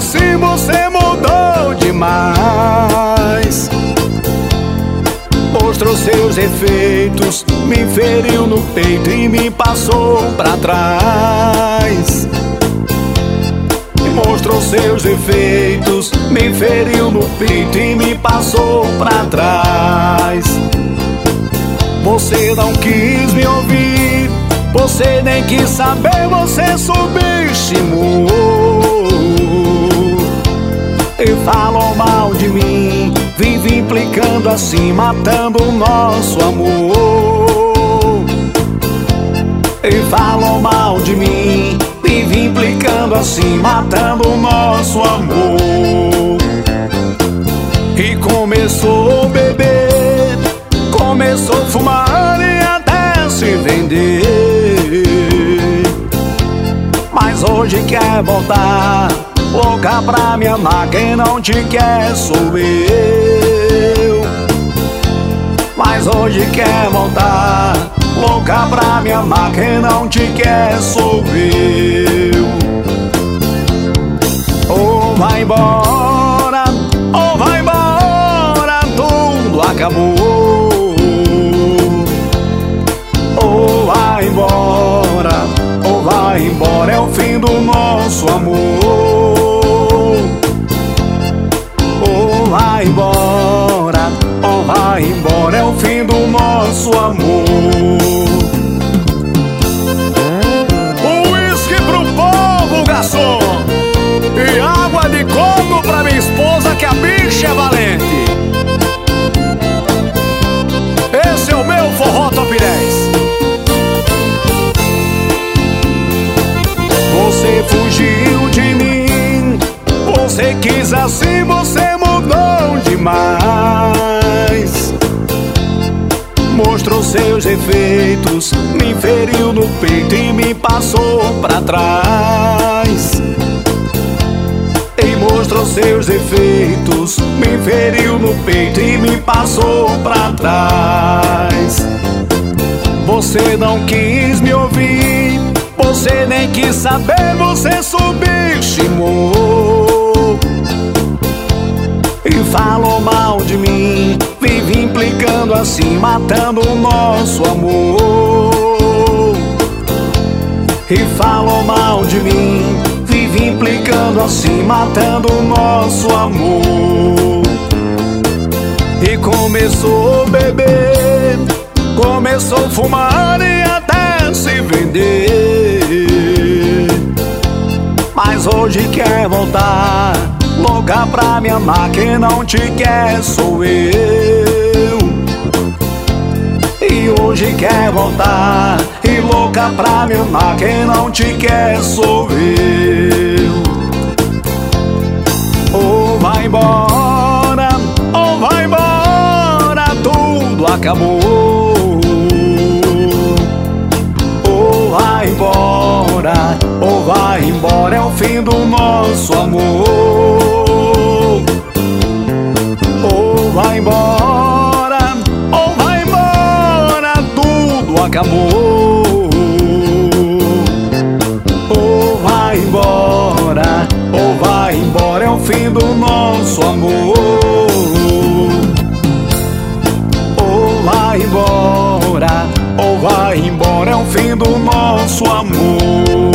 assim você mudou demais. Mostrou seus defeitos, me feriu no peito e me passou pra trás. Mostrou seus defeitos, me feriu no peito e me passou pra trás. Você não quis me ouvir, você nem quis saber, você subestimou e falou mal de mim, vive implicando assim, matando o nosso amor. E falou mal de mim, vive implicando assim, matando o nosso amor. E começou a beber, começou a fumar e até se vender. Mas hoje quer voltar, louca pra me amar, quem não te quer sou eu. Mas hoje quer voltar, louca pra me amar, quem não te quer sou eu. Ou vai embora, tudo acabou. Ou vai embora, é o fim do nosso amor. Ou vai embora, é o fim do nosso amor. Uísque pro povo, garçom, e água de coco pra minha esposa, que a bicha é valente. Esse é o meu forró top 10. Você fugiu de mim, você quis assim, você mudou demais. Mostrou seus defeitos, me feriu no peito e me passou pra trás. E mostrou seus defeitos, me feriu no peito e me passou pra trás. Você não quis me ouvir, você nem quis saber, você subestimou e falou mal de mim, vive implicando assim, matando o nosso amor. E falou mal de mim, vive implicando assim, matando o nosso amor. E começou a beber, começou a fumar e até se vender. Mas hoje quer voltar, louca pra me amar, quem não te quer sou eu. E hoje quer voltar, e louca pra me amar, quem não te quer sou eu. Ou vai embora, tudo acabou. Ou vai embora, é o fim do nosso amor. Ou vai embora, tudo acabou. Ou vai embora, é o fim do nosso amor. Ou vai embora, é o fim do nosso amor.